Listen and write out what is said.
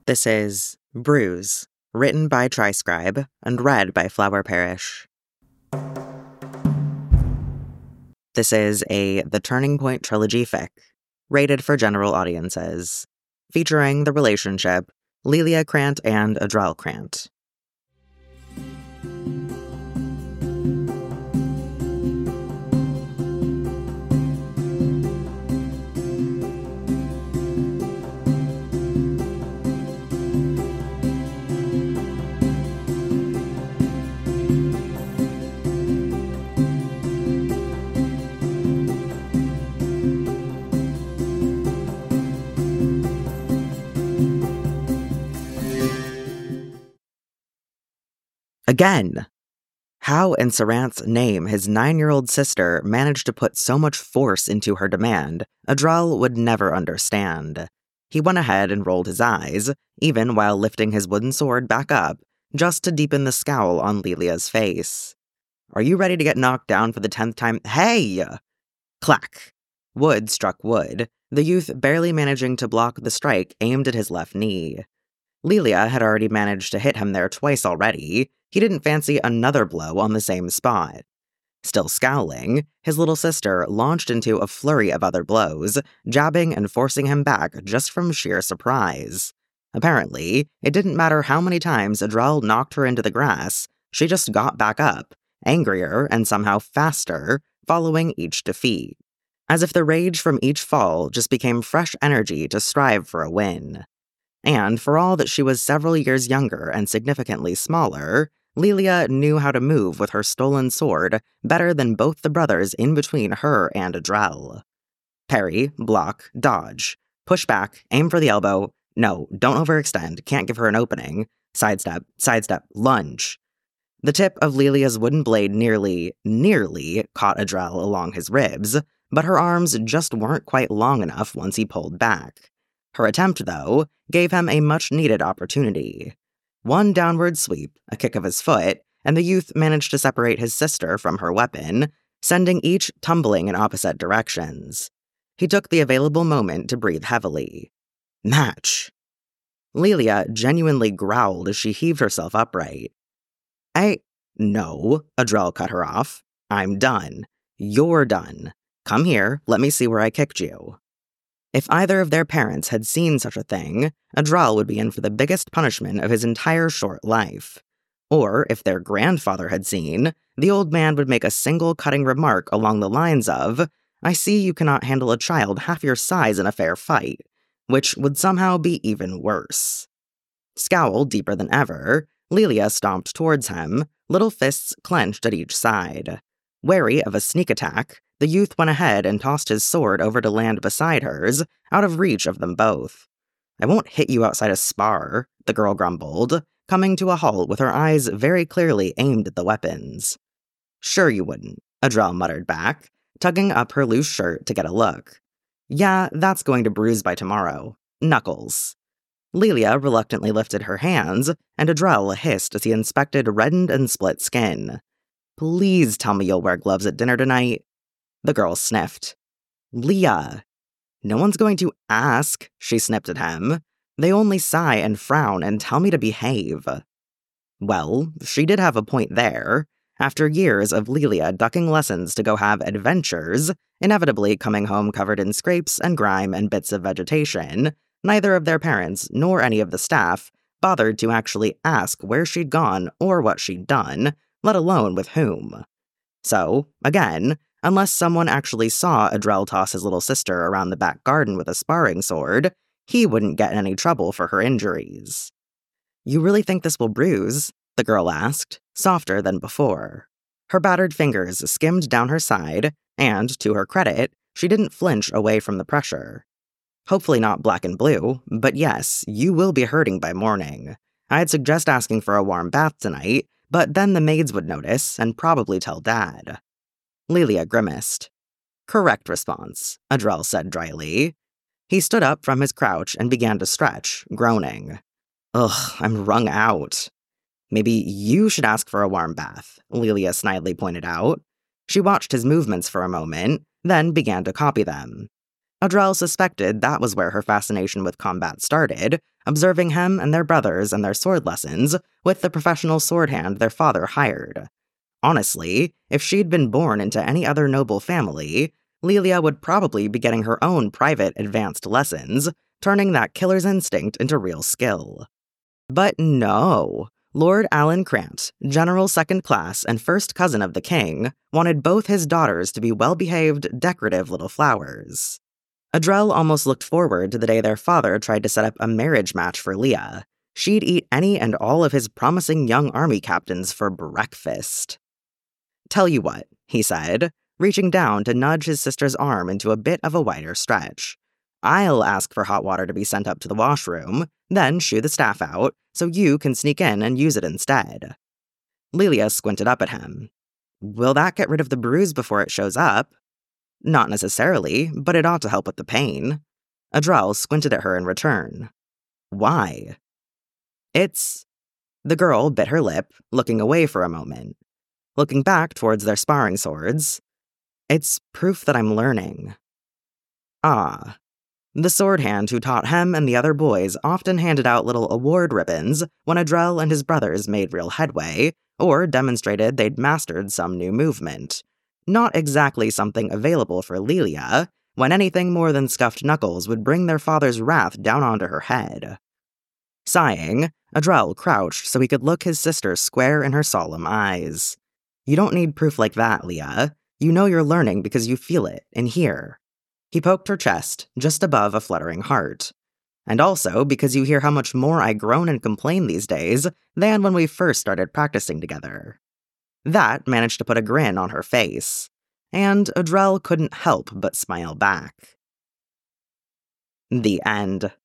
This is Bruise, written by Triscribe and read by Flower Parish. This is a The Turning Point trilogy fic, rated for general audiences, featuring the relationship Lelia Krant and Adrel Krant. Again! How in Sarant's name his 9-year-old sister managed to put so much force into her demand, Adrel would never understand. He went ahead and rolled his eyes, even while lifting his wooden sword back up, just to deepen the scowl on Lelia's face. "Are you ready to get knocked down for the 10th time? Hey!" Clack! Wood struck wood, the youth barely managing to block the strike aimed at his left knee. Lelia had already managed to hit him there twice already. He didn't fancy another blow on the same spot. Still scowling, his little sister launched into a flurry of other blows, jabbing and forcing him back just from sheer surprise. Apparently, it didn't matter how many times Adrel knocked her into the grass, she just got back up, angrier and somehow faster, following each defeat. As if the rage from each fall just became fresh energy to strive for a win. And for all that she was several years younger and significantly smaller, Lelia knew how to move with her stolen sword better than both the brothers in between her and Adrel. Parry, block, dodge. Push back, aim for the elbow. No, don't overextend, can't give her an opening. Sidestep, lunge. The tip of Lelia's wooden blade nearly caught Adrel along his ribs, but her arms just weren't quite long enough once he pulled back. Her attempt, though, gave him a much-needed opportunity. One downward sweep, a kick of his foot, and the youth managed to separate his sister from her weapon, sending each tumbling in opposite directions. He took the available moment to breathe heavily. Match! Lelia genuinely growled as she heaved herself upright. No, Adrel cut her off. I'm done. You're done. Come here, let me see where I kicked you. If either of their parents had seen such a thing, Adrel would be in for the biggest punishment of his entire short life. Or, if their grandfather had seen, the old man would make a single cutting remark along the lines of, "I see you cannot handle a child half your size in a fair fight," which would somehow be even worse. Scowl deeper than ever, Lelia stomped towards him, little fists clenched at each side. Wary of a sneak attack, the youth went ahead and tossed his sword over to land beside hers, out of reach of them both. "I won't hit you outside a spar," the girl grumbled, coming to a halt with her eyes very clearly aimed at the weapons. "Sure you wouldn't," Adrel muttered back, tugging up her loose shirt to get a look. "Yeah, that's going to bruise by tomorrow. Knuckles." Lelia reluctantly lifted her hands, and Adrel hissed as he inspected reddened and split skin. "Please tell me you'll wear gloves at dinner tonight." The girl sniffed. "Leah." "No one's going to ask," she snipped at him. "They only sigh and frown and tell me to behave." Well, she did have a point there. After years of Lelia ducking lessons to go have adventures, inevitably coming home covered in scrapes and grime and bits of vegetation, neither of their parents nor any of the staff bothered to actually ask where she'd gone or what she'd done, let alone with whom. So, again, unless someone actually saw Adrel toss his little sister around the back garden with a sparring sword, he wouldn't get in any trouble for her injuries. "You really think this will bruise?" the girl asked, softer than before. Her battered fingers skimmed down her side, and, to her credit, she didn't flinch away from the pressure. "Hopefully not black and blue, but yes, you will be hurting by morning. I'd suggest asking for a warm bath tonight, but then the maids would notice and probably tell Dad." Lelia grimaced. "Correct response," Adrel said dryly. He stood up from his crouch and began to stretch, groaning. "Ugh, I'm wrung out." "Maybe you should ask for a warm bath," Lelia snidely pointed out. She watched his movements for a moment, then began to copy them. Adrel suspected that was where her fascination with combat started, observing him and their brothers and their sword lessons with the professional sword hand their father hired. Honestly, if she'd been born into any other noble family, Lelia would probably be getting her own private advanced lessons, turning that killer's instinct into real skill. But no. Lord Alan Krant, General Second Class and first cousin of the king, wanted both his daughters to be well-behaved, decorative little flowers. Adrel almost looked forward to the day their father tried to set up a marriage match for Leah. She'd eat any and all of his promising young army captains for breakfast. "Tell you what," he said, reaching down to nudge his sister's arm into a bit of a wider stretch. "I'll ask for hot water to be sent up to the washroom, then shoo the staff out, so you can sneak in and use it instead." Lelia squinted up at him. "Will that get rid of the bruise before it shows up?" "Not necessarily, but it ought to help with the pain." Adrel squinted at her in return. "Why?" "It's..." The girl bit her lip, looking away for a moment. Looking back towards their sparring swords. "It's proof that I'm learning." Ah. The sword hand who taught him and the other boys often handed out little award ribbons when Adrel and his brothers made real headway, or demonstrated they'd mastered some new movement. Not exactly something available for Lelia, when anything more than scuffed knuckles would bring their father's wrath down onto her head. Sighing, Adrel crouched so he could look his sister square in her solemn eyes. "You don't need proof like that, Leah. You know you're learning because you feel it, in here." He poked her chest, just above a fluttering heart. "And also because you hear how much more I groan and complain these days than when we first started practicing together." That managed to put a grin on her face, and Adrel couldn't help but smile back. The end.